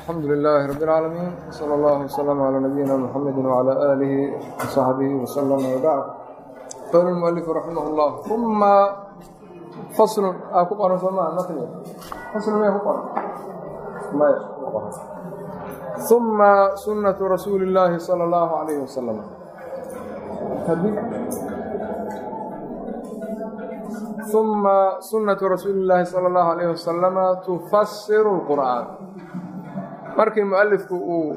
الحمد لله رب العالمين صلى الله وسلم على نبينا محمد وعلى آله وصحبه وسلم وبعد. قال المؤلف رحمه الله ثم فصل أكبر فما مثلا فصل ما يكبر ما يكبر ثم سنة رسول الله صلى الله عليه وسلم ثم سنة رسول الله صلى الله عليه وسلم تفسر القرآن. markii mu'alifku uu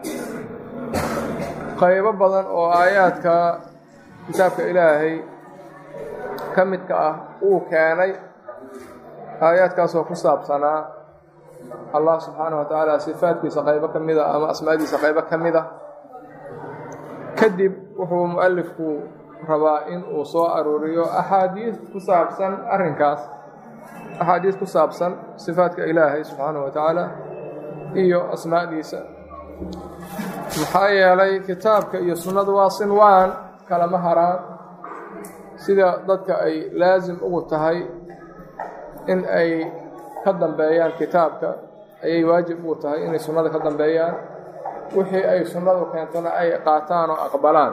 qaybo badan oo aayaadka kitaabka ilaahay ka midka ah uu keenay aayaadkaasoo ku saabsanaa allah subxaanahu wa tacaala sifaadkiisa qaybo ka mida ama asmaadiisa qaybo ka mida kadib wuxuu mu'alifku rabaa in uu soo aruuriyo axaadiis ku saabsan arrinkaas axaadiis ku saabsan sifaadka ilaahay subxaanahu wa tacaala iyo asmaadiisa maxaa yeelay kitaabka iyo sunnadu waa sinwaan kalama haraan sida dadka ay laasim ugu tahay in ay ka dambeeyaan kitaabka ayay waajib ugu tahay inay sunnada ka dambeeyaan wixii ay sunnadu keentana ay qaataan oo aqbalaan.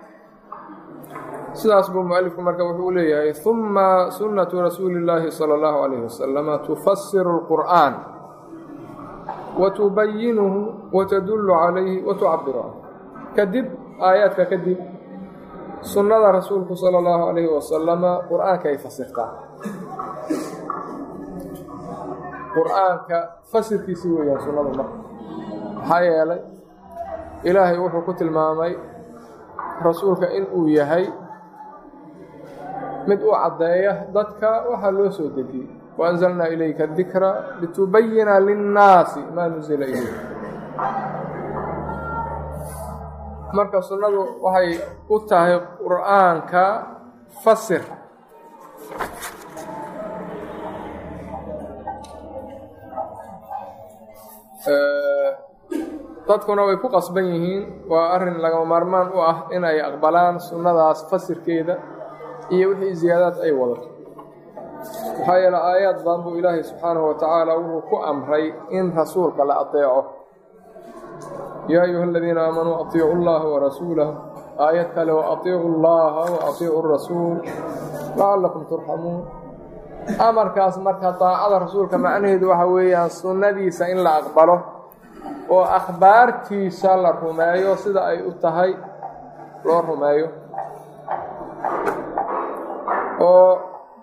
sidaas buu mu'alifku marka wuxuu leeyahay ثuma sunnatu rasuulillaahi salى اllahu calayhi wasalam tufasiru اlqur'aan watubayinuhu watadullu calayhi watucabiru canhu. kadib aayaadka kadib sunnada rasuulku sala allahu calayhi wasalama qur-aanka ay fasirtaa. qur-aanka fasirkiisii weeyaan sunnadu marka maxaa yeelay ilaahay wuxuu ku tilmaamay rasuulka in uu yahay mid u caddeeya dadka waxaa loo soo dejiyey وأنزلنا إليك الذكر لتبين للناس ما نزل إليك. marka sunnadu waxay u tahay qur'aanka fasir dadkuna way ku qasban yihiin waa arrin lagama maarmaan u ah in ay aqbalaan sunnadaas fasirkeeda iyo wixii ziyaadaad ay wadato. maxaa yeele aayaad badan buu ilaahay subxaanahu wa tacaala wuxuu ku amray in rasuulka la adeeco. yaa ayuha aladiina aamanuu atiicu llaha warasuulahu aayad kale wa atiicu llaha wa atiicu rasuul lacallakum turxamuun. amarkaas marka daacada rasuulka macnaheedu waxa weeyaan sunnadiisa in la aqbalo oo akhbaartiisa la rumeeyo sida ay u tahay loo rumeeyo oo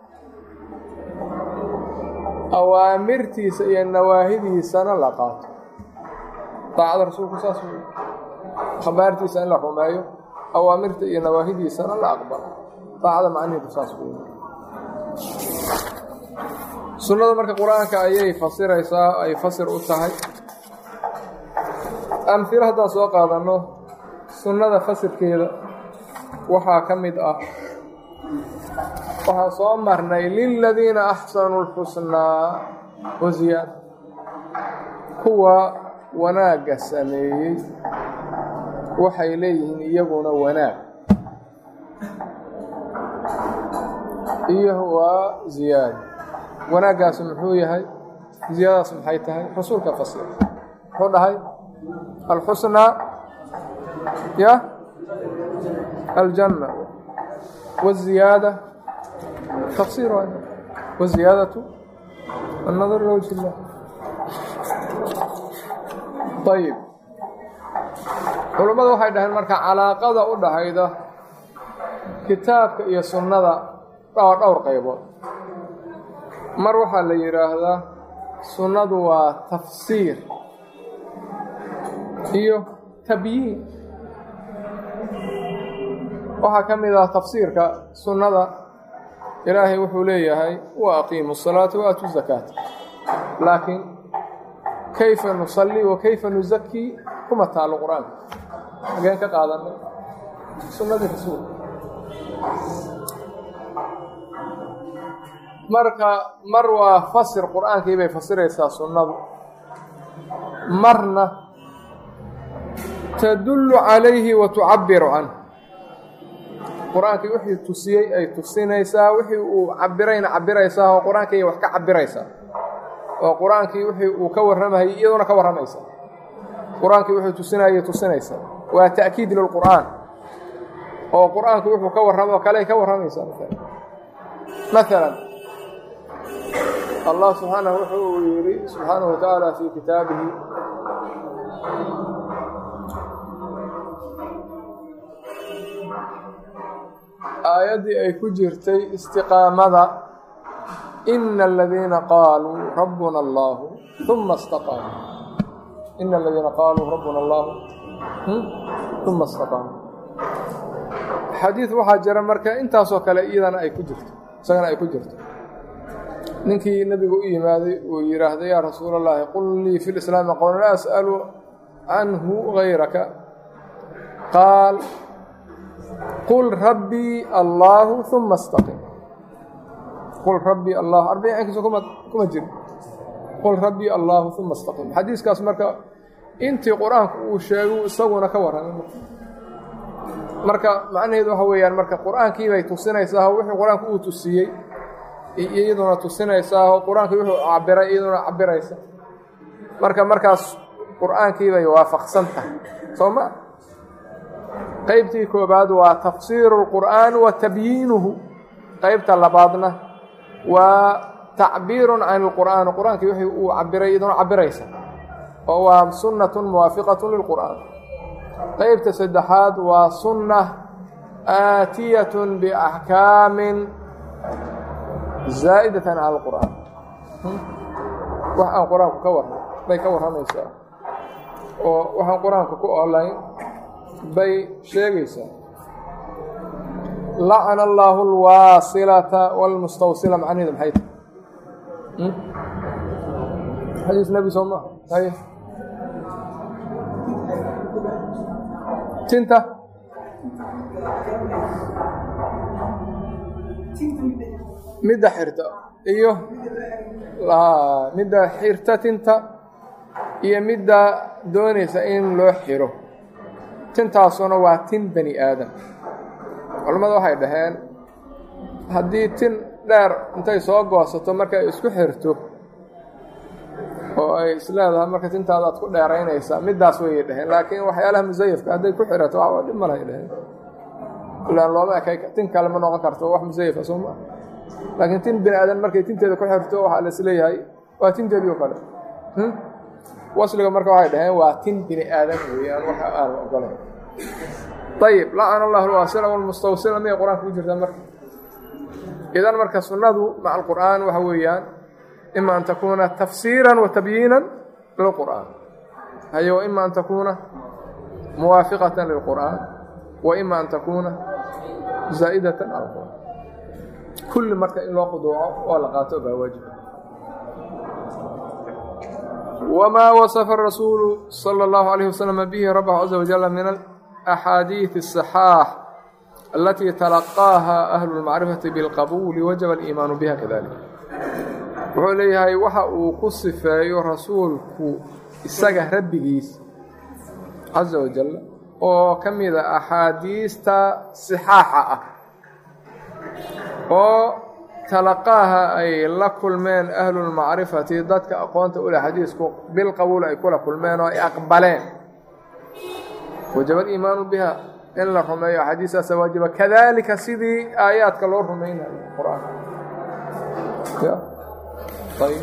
awaamirtiisa iyo nawaahidiisana la qaato. daacada rasuulku saas wey akhbaartiisa in la rumeeyo awaamirta iyo nawaahidiisana la aqbalo. daacada macnaheedu saas wey. sunnada marka qur-aanka ayay fasiraysaa ay fasir u tahay. amhilo haddaan soo qaadanno sunnada fasirkeeda waxaa ka mid ah waxaan soo marnay liladiina axsanuu lxusnaa wa ziyaada. kuwa wanaagga sameeyey waxay leeyihiin iyaguna wanaag iyo waa ziyaada. wanaaggaasi muxuu yahay? ziyaadadaas maxay tahay? rasuulka fasir muxuu dhahay alxusnaa ya aljanna waziyaada تفسير والزيادة النظر لوجه الله. طيب culamadu waxay dhaheen marka calaaqada u dhaxayda kitaabka iyo sunnada dhowr qaybood. mar waxaa la yidhaahdaa sunnadu waa tafsiir iyo tabyiin. waxaa ka mid ah tafsiirka sunnada ilaahay wuxuu leeyahay wa aqiimu الصalaata wa aatu الzakaata. laakiin kayfa nusalli wa kayfa nuzakii kuma taalo qur-aanka. hageen ka qaadanay sunnadii rasuulka. marka mar waa fasir qur-aankii bay fasiraysaa sunnadu, marna tadullu calayhi wa tucabiru canhu. qur-aankii wixii tusiyey ay tusinaysaa, wixii uu cabirayna cabiraysaa oo qur-aankii wax ka cabiraysaa oo qur-aankii wixii uu ka warramayay iyaduna ka warramaysaa. qur-aankii wuxuu tusinayay tusinaysa waa ta'kiid lilqur'aan oo qur-aanku wuxuu ka warramo kale ka warramaysaa maalan allah subxaanahu wuxuu yidhi subxaanahu watacaala fii kitaabihi aayaddii ay ku jirtay istiqaamada ina aladiina qaaluu rabbuna allahu uma istaqaamuu ina aladiina qaaluu rabbuna allahu uma istaqaamuu xadiid waxaa jira marka intaasoo kale iyadana ay ku jirto isagana ay ku jirto ninkii nebigu u yimaaday uu yidhaahday yaa rasuula allahi qul lii fi lislaami qowlan laa as'alu canhu gayraka qaal qul rabbii allaahu uma istaqim qul rabbii allah arbiciinkiisa kuma jiro qul rabbii allaahu uma istaqim xadiiskaas marka intii qur-aanku uu sheegay isaguna ka warramay marka macnaheedu waxa weeyaan marka qur-aankii bay tusinaysaa wixii qur-aanku uu tusiyey iyaduna tusinaysaa qur-aankii wuxuu cabiray iyaduna cabiraysa markaas qur-aankii bay waafaqsan tahay soo ma qaybtii koobaad waa tafsiiru اlqur'aan wa tabyiinuhu qaybta labaadna waa tacbiirun can اlqur'aan qur-aankii wixii uu cabiray iyaduna cabiraysa oo waa sunnatun muwaafiqatu lilqur'aan qaybta saddexaad waa sunna aatiyatun biaxkaamin zaa'idatan cala alqur'aan wax aan qur-aanku ka warran bay ka warramaysaa oo waxaan qur-aanku ku oolayn bay sheegaysaa lacana allaahu alwaasilata wاlmustawsila macnaheedu maxay tahay xadiis nebi soo maa haye tinta midda xirta iyo midda xirta tinta iyo midda doonaysa in loo xiro tintaasuna waa tin bani aadam culammadu waxay dhaheen haddii tin dheer intay soo goosato marka ay isku xirto oo ay isleedahay marka tintaada aad ku dheeraynaysaa middaas wayay dhaheen laakiin waxyaalaha musayafka hadday ku xirato waxba dhib malahay dhaheen ilaan looma ekay tin kale ma noqon karto wax musayafa soo maa laakiin tin bini aadan markay tinteeda ku xirto waxaa la isleeyahay waa tinteedii o kale wasliga marka waxay dhaheen waa tin bini aadan weeyaan waxa aan ogolayn ayib lacana allahu alwaasila walmustawsila miyay qur-aanka ku jirtaa marka idan marka sunnadu maca alqur'aan waxa weeyaan ima an takuuna tafsiiran wa tabyiinan lilqur'aan haye wa ima an takuuna muwaafiqatan lilqur'aan wa ima an takuuna zaa'idatan cala alqur'aan kulli marka in loo quduuco oo la qaato baa waajib wamaa wasafa rasuulu sala allahu calayhi wasalam bihi rabbahu caza wajalla min alaxaadiidi asaxaax alatii talaqaaha ahlu lmacrifati bilqabuuli wajaba aliimaanu biha kadalik wuxuu leeyahay waxa uu ku sifeeyo rasuulku isaga rabbigiis caza wajal oo ka mida axaadiista sixaaxa ah oo talaqaaha ay la kulmeen ahlulmacrifati dadka aqoonta u leh xadiisku bilqabuul ay kula kulmeen oo ay aqbaleen wajaba aliimaanu biha in la rumeeyo axaadiistaasa waajiba kadalika sidii aayaadka loo rumaynayo qur-aanka ayb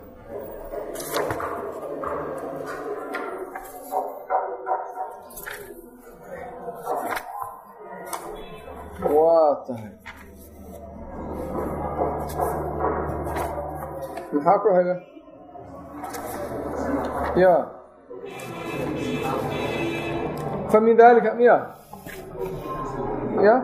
waa tahay maxaa ku xiga ya famin dalika miya ya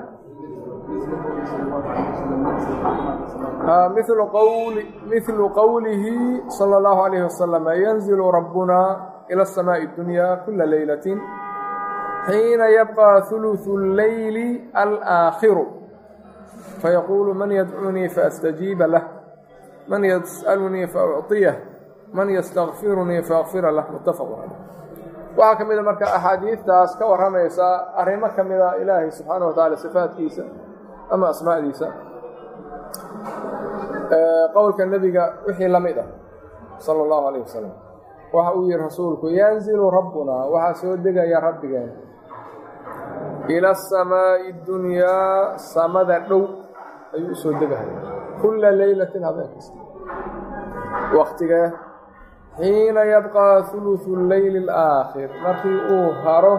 مثل qwله صلى الله عليه وسلم ينزل ربنا إلى السماء الدنيا كل ليلة حين يبقى ثلث الليل الآخر فيقول من يدعوني فأستجيب له من يسألني فأعطيه من يستغفرني فأغفر له متفق عليه waxaa ka mida marka axaadiistaas ka warramaysa arrimo ka mida ilaahay subxaanaه wa taعala sifaadkiisa ama asmaadiisa qowlka nebiga wixii la mid ah salى اllahu عalيه wasalam waxa uu yihi rasuulku yanzilu rabbunaa waxaa soo degaya rabbigeen ila asamaa'i dunyaa samada dhow ayuu usoo degaya kulla leylatin habeen kasta waqtigee xiina yabqaa huluثu leyli alaakhir markii uu haro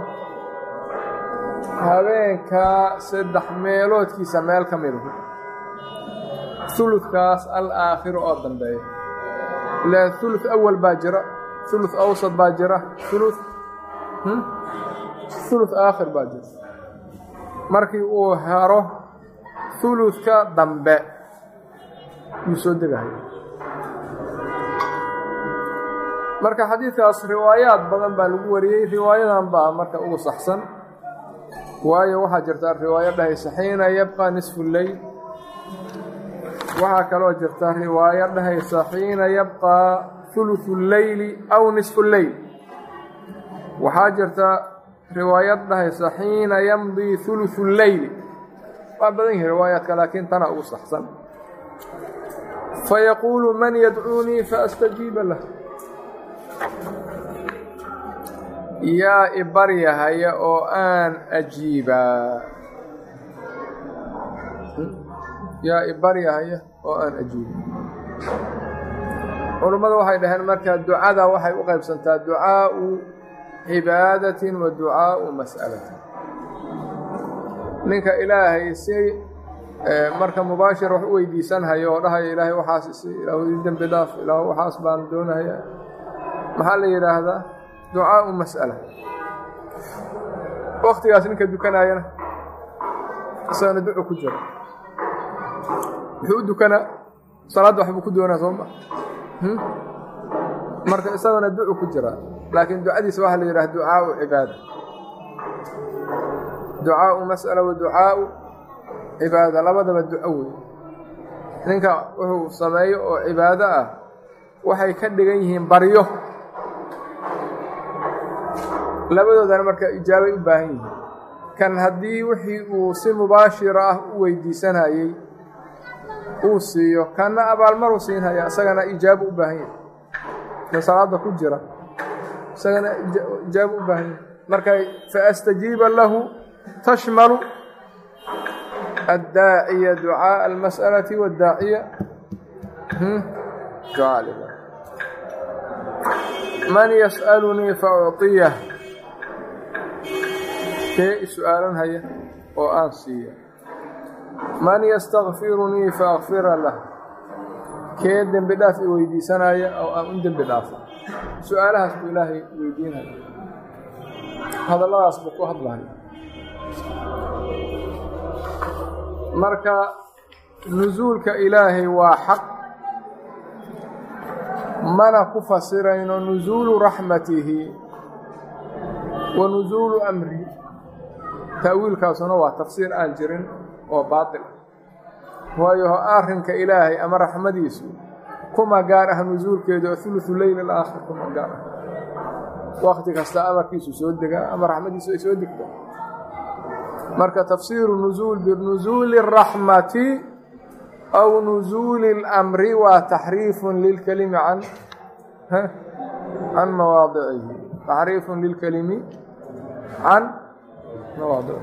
habeenkaa 3 meeloodkiisa meel ka midu ulukaas alaakhiru oo dambeeya ilaan ulu awal baa jira ulu awsad baa jira ulu aakhir baa jira markii uu haro uluka dambe yuu soo degahay marka xadiidkaas riwaayaad badan baa lagu wariyey riwaayadan baa marka ugu saxsan waayo waxaa jirta riwaayo dhahaysa xiina yabqaa nisfu leyl waxaa kaloo jirta riwaayo dhahaysa xiina yabqaa uluثu leyli aw nisfu leyl waxaa jirta riwaayad dhahaysa xiina yamdii uluثu leyli waa badan yihi riwaayaadka laakiin tana ugu saxsan fayaquulu man yadcuunii faastajiiba lah yaa ibaryahaya oo aan ajiibaa yaa ibaryahaya oo aan ajiiba culummada waxay dhaheen marka ducada waxay u qaybsantaa ducaau cibaadatin wa ducaau mas'alatin ninka ilaahay si marka mubaashir wax u weydiisanhayo oo dhahaya ilaahay waxaas isi ilaahu ii dembi dhaaf ilaahu waxaas baan doonahaya maxaa la yidhaahdaa ducaau mas'ala waktigaas ninka dukanayana isagana duco ku jira muxuu u dukanaa salaadda waxbuu ku doonaa sooma marka isagana duco ku jira laakiin ducadiisa waxaa la yidhaha ducaau cibaada ducaau mas'ala wa ducaau cibaada labadaba duco wey ninka wuxuu sameeyo oo cibaado ah waxay ka dhigan yihiin baryo labadoodana marka ijaabay u baahan yihiin kan haddii wixii uu si mubaashira ah u weydiisanayey uu siiyo kanna abaalmaruu siinhaya isagana ijaabo u baahan yahay kan salaada ku jira isagana ijaabo u baahan yahay marka faastajiiba lahu tashmalu addaaciya ducaaءa almas'alati waddaaciya ducaa lilah man yas'alunii faucطiyah kee is-su'aalan haya oo aan siiya man yastakfirunii faakfira lah kee dembi dhaaf i weydiisanaya oo aan u dembi dhaafa su-aalahaas buu ilaahay weydiinaya hadalladaas buu ku hadlaya marka nusuulka ilaahay waa xaq mana ku fasirayno nusuulu raxmatihi wa nusuulu amrihi ta'wiilkaasuna waa tafsiir aan jirin oo baatil waayo arrinka ilaahay ama raxmadiisu kuma gaar ah nusuulkeeda oo uluثu leyl alaakhir kuma gaar ah waqti kasta amarkiisu soo degaa ama raxmadiisu ay soo degta marka tafsiiru nusuul binusuuli الraxmati aw nusuuli اlamri waa taxriifun lilkelimi can mawaadicihi taxriifun lilkelimi can mawaadicihi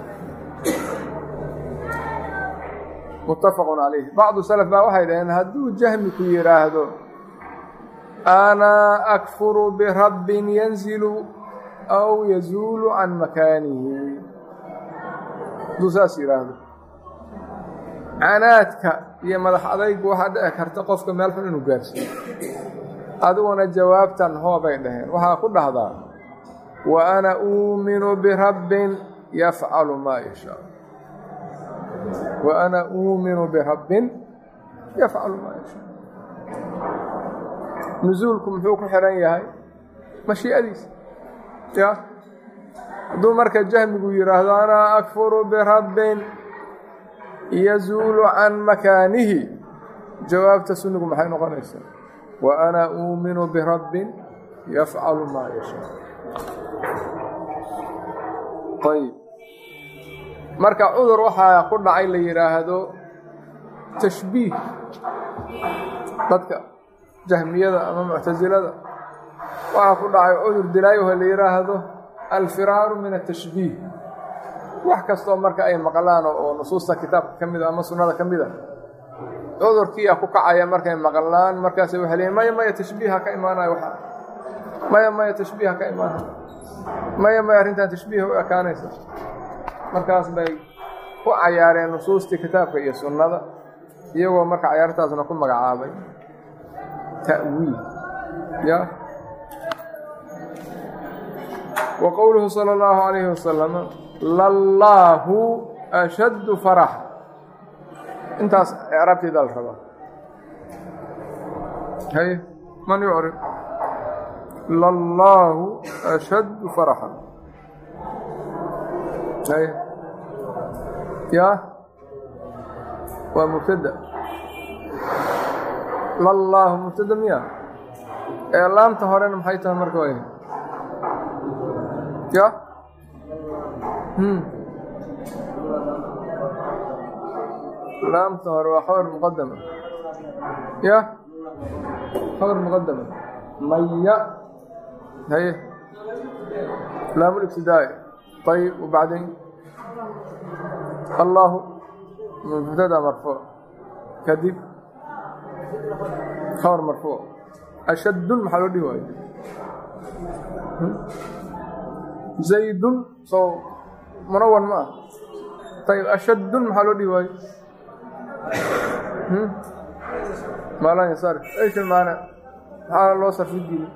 muttafaqu calayh bacdu salaf baa waxay dhaheen hadduu jahmi ku yidhaahdo ana akfuru birabbin yanzilu aw yazuulu can makaanihi hadduu saas yidhaahdo canaadka iyo madax adaygu waxaa dhici karta qofka meel xun inuu gaarsiiyo adiguna jawaabtan hoobay dhaheen waxaa ku dhahdaa wa ana uuminu birabbin yafcalu maa yashaa wa ana uuminu birabbin yafcalu maa yashaa nusuulku muxuu ku xihan yahay mashii'adiisa ya hadduu marka jahmigu yidhaahdo ana akfuru birabbin yazuulu can makaanihi jawaabta sunnigu maxay noqonaysaa wa ana uuminu birabbin yafcalu maa yashaa ayb marka cudur waxaa ku dhacay la yidhaahdo tashbiih dadka jahmiyada ama muctasilada waxaa ku dhacay cudur dilaayo la yiraahdo alfiraaru min atashbiih wax kastoo marka ay maqlaan oo nusuusta kitaabka kamid ama sunnada kamid ah cudurkii ku kacaya markay maqlaan markaas waxay leeyihiin maya tashbiiha ka imaanayo waxa maya tashbiiha ka imaanayo maya arrintan tashbiih u ekaanaysa markaas bay ku cayaareen nusuusta kitaabka iyo sunnada iyagoo marka cayaartaasna ku magacaabay ta'wiil ya wa qawluhu sallallahu alayhi wasallam lallahu ashaddu farah intaas i'raabti dal raba hay man yu'rif lallahu ashaddu farahan hay ya wa mubtada lallahu mubtada miya laamta horena maxay tahay marka way ya laamta hore waa khabar muqaddama ya khabar muqaddama maya هي لام الابتداء طيب وبعدين الله مبتدا مرفوع كذب خبر مرفوع أشد محل ديواي زيد صو منون ما طيب أشد محل ديواي ما لا يصرف ايش المعنى حال الله صرف الدين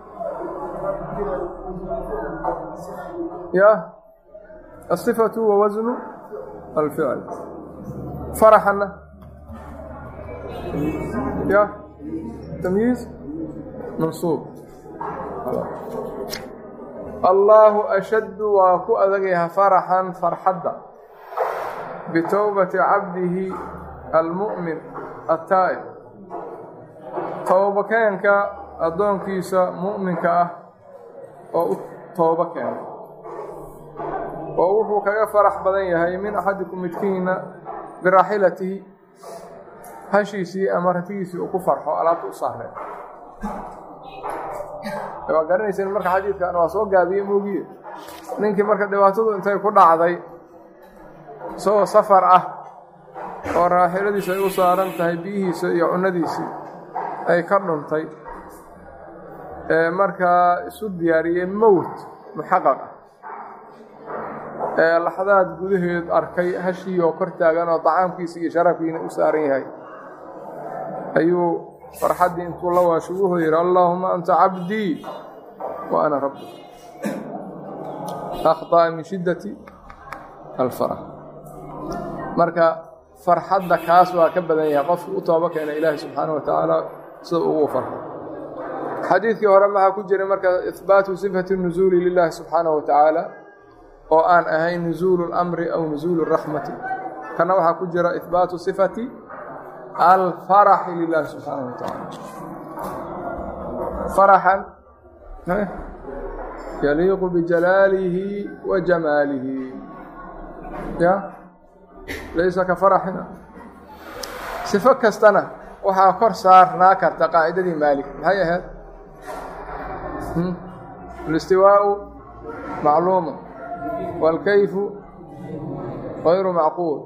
يا الصفة ووزن الفعل فرحا يا تمييز منصوب الله أشد وكو أذقها فرحا فرحدا بتوبة عبده المؤمن التائب توبة كانك أدون كيسا مؤمن كأه أو توبة كان ووحو كغا فرح بدن yahay min ahadikum midkiina biraahilatihi hashiisi amartiisi oo ku farxo alaabta u saaray waa garanaysan marka xadiidkan waa soo gaabiyay moogiye ninkii marka dhibaatadu intay ku dhacday soo safar ah oo raahiladiisa ay u saaran tahay biyihiisa iyo cunadiisa ay ka dhuntay marka isu diyaariyay mawt muhaqqaq laxadaad gudaheed arkay hashii oo kor taagan oo tacaamkiisa iyo sharafkiina u saaran yahay ayuu farxadii intuu la waashuuhu yiri Allahumma anta abdi wa ana rabbi akhta min shiddati al-farah marka farxadda kaas waa ka badan yahay qofku u tooba keenay Ilaahay subhanahu wa ta'ala sida uu farxo xadiidkii hore maxaa ku jiray marka ithbaatu sifati an-nuzul lillahi subhanahu wa ta'ala oo aan ahayn nuzul al-amri aw nuzul ar-rahmati kana waxa ku jira ithbaatu sifati al-farah lillahi subhanahu wa ta'ala farahan yaliqu bi jalalihi wa jamalihi ya laysa ka farahina sifa kastana waxa kor saarnaa karta qaacidadii maalik maxay ahayd الاستواء معلوم والكيف غير معقول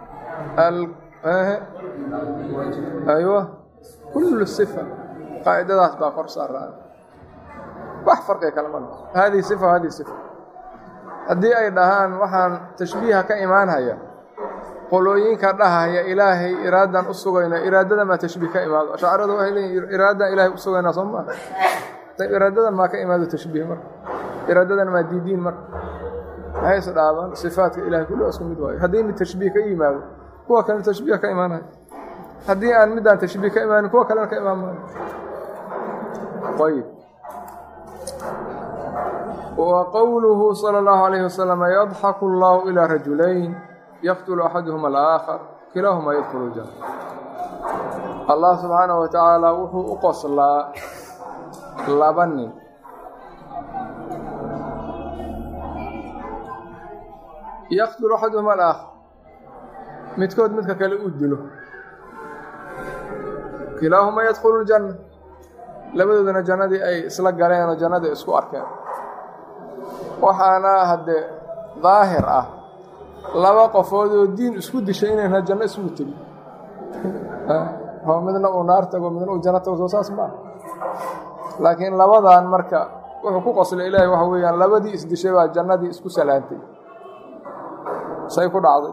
أيوة كل الصفة قاعدة ذات باقر صار وحفرق كلمة هذه صفة وهذه صفة هذه أي دهان وحان تشبيهها كإيمان هيا قلوين كردها هي إلهي إرادة أصغينا إرادة ما تشبيه كإيمان أشعر إرادة إلهي أصغينا صمّا طيب إرادة ما كإيمان تشبيه مر إرادة ما ديدين مر هاي صدابا صفات إلهي كله أسكن مدواي هذين التشبيه كإيمان هو كان تشبيه كإيمان هاي هذين أن مدان تشبيه كإيمان هو كان كإيمان طيب وقوله صلى الله عليه وسلم يضحك الله إلى رجلين يقتل أحدهما الآخر كلاهما يدخل الجنة الله سبحانه وتعالى وحو أقص لابني يقتل أحدهما الآخر متكود متك كلا أدله كلاهما يدخل الجنة labadoodana jannadii ay isla galeen oo jannadii isku arkeen. waxaana haddee daahir ah laba qofood oo diin isku dishay inayna janno isugu tegin oo midna uu naar tago midna uu janno tago, soo saas maaha. laakiin labadan marka wuxuu ku qoslay ilaahay waxa weeyaan labadii isdishay baa jannadii isku salaantay. say ku dhacday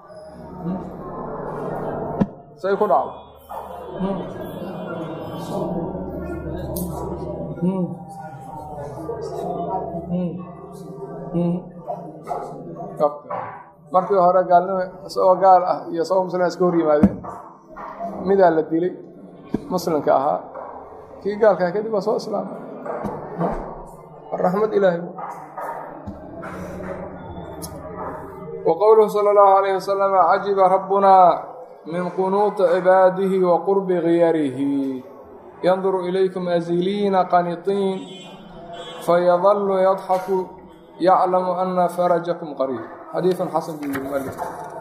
markii hore gaalnimo isagoo gaal ah iyo isagoo muslim iska hor yimaadeen, midaa la dilay muslimka ahaa, kii gaalkaa kadib waa soo islaamay. raxmad ilaahay. وqowluhu salى الlaه عalيه وsلم cajiba rabunaa min qunuuطi cibaadihi wa qurbi khiyarihi yanduru ilaykum aziliina qaniطiin fayadlu yadxaku yaclamu ana farajakum qariib. xadiiثun xasan buu yihi mualif.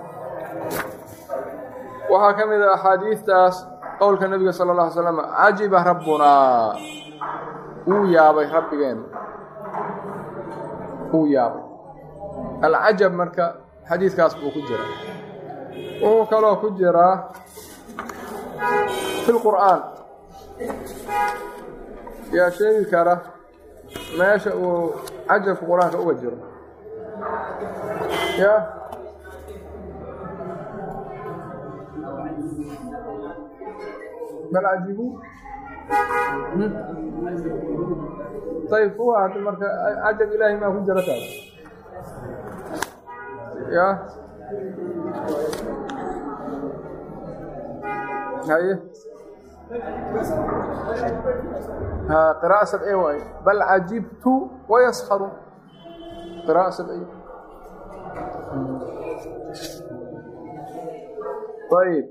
waxaa ka mid a axaadiistaas qowlka nebiga salى الlaه alay slam, cajiba rabbunaa, wuu yaabay rabbigeenu, wuu yaabay. alcajab marka xadiidkaas buu ku jiraa. wuxuu kaloo ku jiraa fi lqur'aan. yaa sheegi kara meesha uu cajabka qur-aanka uga jiro? ya bal cajibu ayb kuwa hadda marka cajab ilaahay maa ku jira taas? ya haye qراءة سبعية waay bal cajibtu وayskharuun. qراءة سبعية. ayb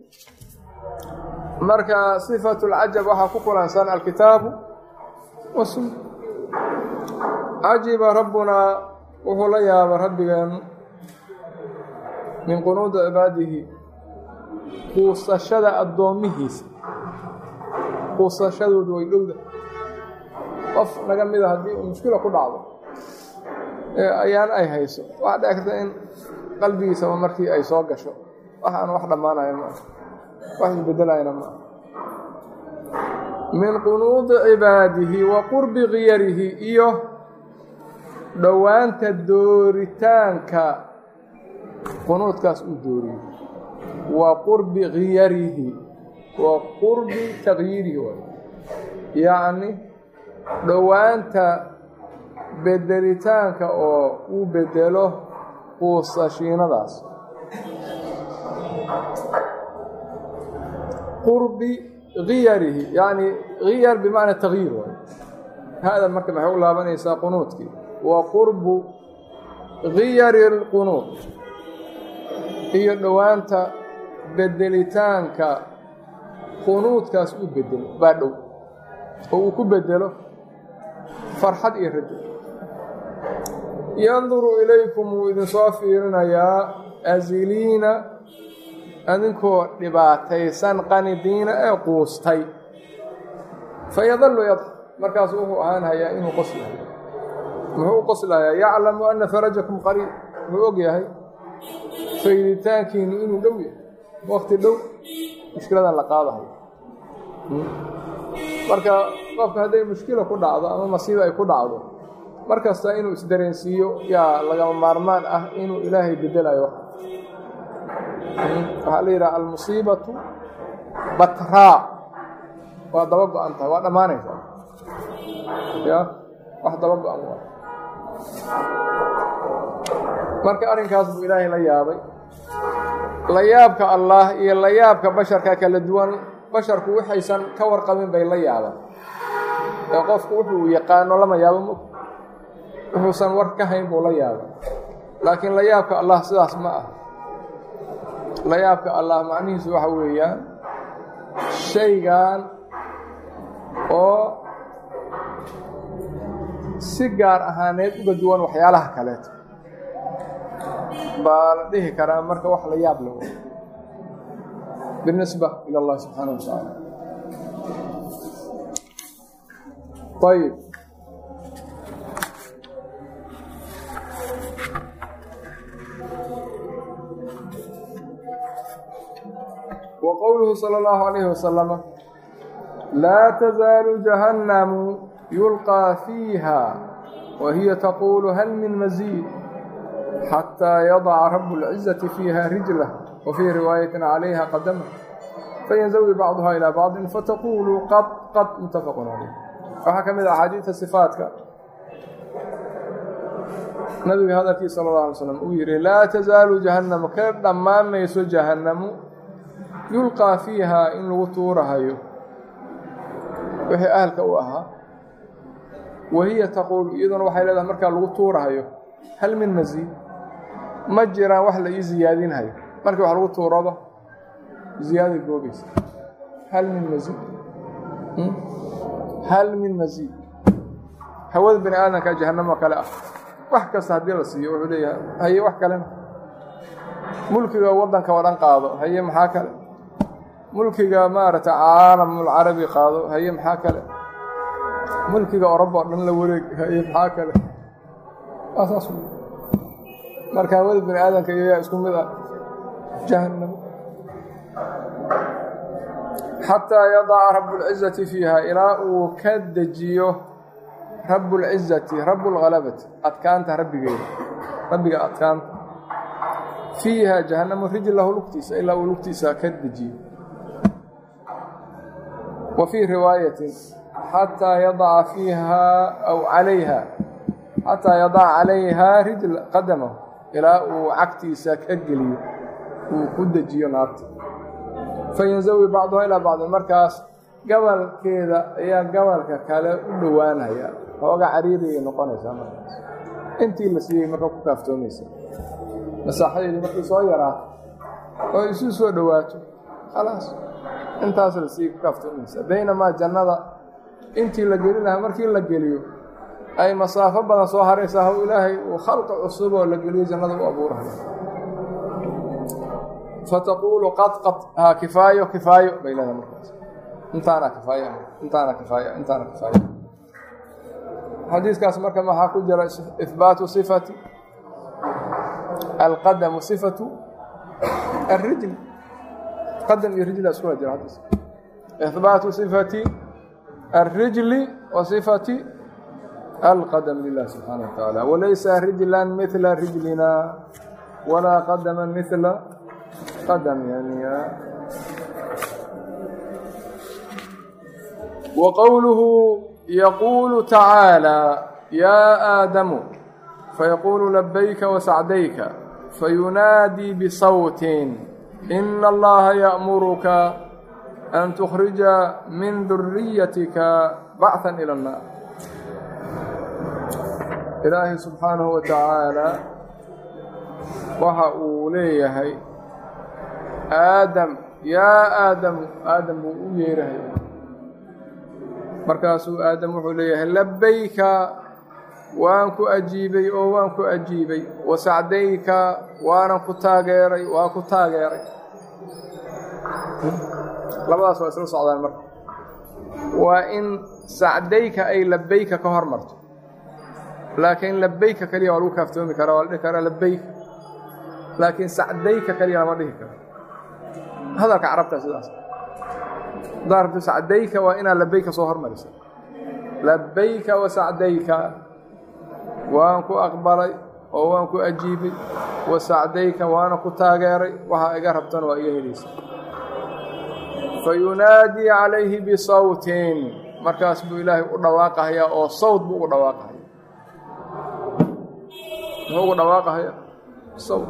marka صفة الcajab waxaa ku kulansan alkitaabu والsuنة. cajiba rabbunaa, wuxuu la yaaba rabbigeenu min qunuudi cibaadihi, quusashada addoomihiisa. quusashadoodu way dhowda. qof naga mida haddii uu mushkila ku dhacdo ayaan ay hayso, waxaa dhici karta in qalbigiisaba markii ay soo gasho waxaan wax dhammaanaya maa, wax isbedelayana maa. min qunuudi cibaadihi wa qurbi khiyarihi, iyo dhowaanta dooritaanka qunuudkaas uu dooriyo. wa qurbi khiyarihi, wa qurbi takyiirihi waay, yacni dhowaanta bedelitaanka oo uu bedelo quusashiinadaas. qurbi khiyarihi yacni khiyar bimacna takyiir waay. hada marka maxay u laabanaysaa qunuudkii. wa qurbu khiyari اlqunuud, iyo dhowaanta bedelitaanka qunuudkaas uu bedelo baa dhow, oo uu ku bedelo farxad iyo rajo. yanduru ilaykum, wuu idinsoo fiirinayaa aziliina, adinkoo dhibaataysan, qanidiina ee quustay. fayadallu yadxak, markaasu wuxuu ahaanhayaa inuu qoslayo. muxuu u qoslayaa? yaclamu ana farajakum qariib, wuxuu og yahay fayditaankiinu inuu dhow yahay, waqti dhow mushkiladan la qaadahayo. marka qofka hadday mushkila ku dhacdo ama masiiba ay ku dhacdo, mar kasta inuu isdareensiiyo yaa lagama maarmaan ah inuu ilaahay bedelayo. waxaa la yidhaha almusiibatu batraa, waa daba go-an tahay, waa dhammaanaysaa. ya wax daba go-an waa. marka arrinkaas buu ilaahay la yaabay. la yaabka allah iyo la yaabka basharka kala duwan. basharku waxaysan ka warqabin bay la yaabaan, ee qofku wuxuu yaqaano lama yaabo mog, wuxuusan war ka hayn buu la yaaba. laakiin la yaabka allah sidaas ma ah. la yaabka allah macnihiisu waxa weeyaan shaygan oo si gaar ahaaneed uga duwan waxyaalaha kaleeto baa la dhihi karaa marka wax la yaab leh بالنسبة إلى الله سبحانه وتعالى. طيب وقوله صلى الله عليه وسلم لا تزال جهنم يلقى فيها وهي تقول هل من مزيد حتى يضع رب العزة فيها رجله وفي رواية عليها قدمه فينزوي بعضها إلى بعض فتقول قد متفق عليه. وحكم أحاديث صفاتك نبي هذا صلى الله عليه وسلم ويري لا تزال جهنم كدمان ميسو جهنم يلقى فيها إن وطورها وهي أهلك وأها وهي تقول إذن وحي لها مركا الوطورها هل من مزيد مجرى وحلا زيادين هاي مركا وحلا الوطورها زيادة جوبيس هل من مزيد هل من مزيد هو بني آدم كجهنم وكلا وحكا سهدي لسيه وحليها هي وحكا لنا ملكي وضن كوران قاضو هي محاكا ملكي مارة عالم العربي قاضو هي محاكا ملكي أوروبا من الوريق هي محاكا أساس مركا هو بني آدم كي يسكن مذا جهنم حتى يضع رب العزة فيها إلى وكدجيه رب العزة رب الغلبة أتكانت ربي غير ربي أتكانت فيها جهنم رجل له لكتيس إلا ولكتيس كدجيه وفي رواية حتى يضع فيها أو عليها حتى يضع عليها رجل قدمه إلى وعكتيس كدجيه وكدجيه نارت فينزوي بعضها إلى بعض المركز قبل كذا يا قبل كلا دوانها يا هو عريري نقنيسا مركز انتي اللي سي مركو كافتوميسا مساحيه markii soo yaraa oo isu soo dhawaato خلاص intaas la sii kaaftoomeysa baynama jannada intii la gelinaha markii la geliyo ay masaafo badan soo haraysaa oo ilaahay uu khalq cusub oo la geliyo jannada uu abuurahay فتقول قد كفايه بيننا مركز انتانا كفايه حديث كاس مركه ما ku jira إثبات صفة القدم صفة الرجل قدم الرجل اسكو جira حديث إثبات صفة الرجل وصفة القدم لله سبحانه وتعالى وليس رجلا مثل رجلنا ولا قدما مثل قدم يعني وقوله يقول تعالى يا آدم فيقول لبيك وسعديك فينادي بصوت إن الله يأمرك أن تخرج من ذريتك بعثا إلى النار. إلهي سبحانه وتعالى وحأوليه آدم يا آدم آدم ويره markaasuu aadam wuxuu leeyahay labbayka waan ku ajiibay oo waan ku ajiibay wasacdayka waanan ku taageeray waa ku taageeray labadaas waa isla socdaan marka waa in sacdayka ay labbayka ka hormarto laakiin labbayka kaliya waa lagu kaaftoomi karaa waa la dhihi karaa labbayka laakiin sacdayka kaliya lama dhihi karo hadalka carabta sidaas ضرب سعديك وإنا لبيك صهر مرسل لبيك وسعديك وانكو أقبلي وانكو أجيبي وسعديك وانكو تاغيري وها إقربتن وإيه ليس فينادي عليه بصوت مركز بو إلهي ودواقه يا أو صوت بو ودواقه هو ودواقه يا صوت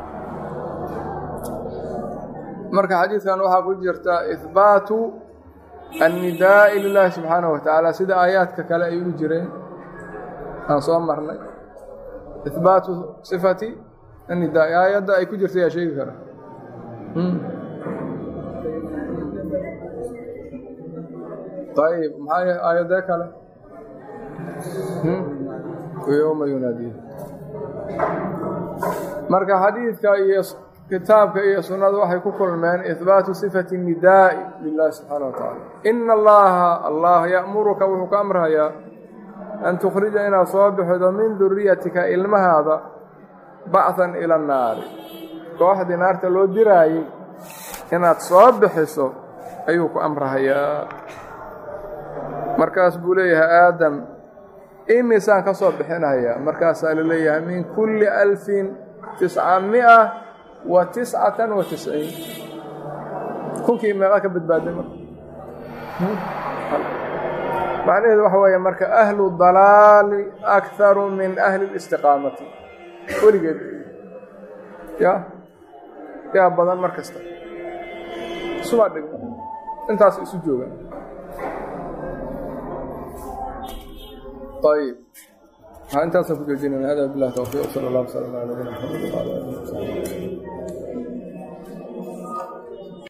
marka xadiiskan waxa ku jirta ithbaatu an-nidaa lillahi subhanahu wa ta'ala sida aayaadka kale ay u jireen aan soo marnay ithbaatu sifati an-nidaa aayada ay ku jirta ya sheegi kara طيب معايا آيات كله ويوم ينادي marka xadiiska iyo kitaabka iyo sunnada waxay ku kulmeen ihbaatu sifati nidaa'i lilahi subxaana wa tacaala. ina allah ya'muruka wuxuu ka amrayaa an tukhrija inaad soo bixido min duriyatika ilmahaada bachan ila annaari, kooxdii naarta loo diraayey inaad soo bixiso ayuu ku amrahayaa. markaas buu leeyahay aadam imisaan ka soo bixinayaa, markaasaa la leeyahay min kulli 1999 kunkii meeqa ka badbaaday marka macnaheedu waxa weeye marka ahlu dalaali akharu min ahli اlistiqaamati weligeed yaa badan mar kasta isuma dhigmo intaas isu joogaan. ayib waxaa intaasaan ku joojinayna hada billahi tawfiiq sala allah wasalam ala nabiyina maxamed wa ala alihi wasaxbihi.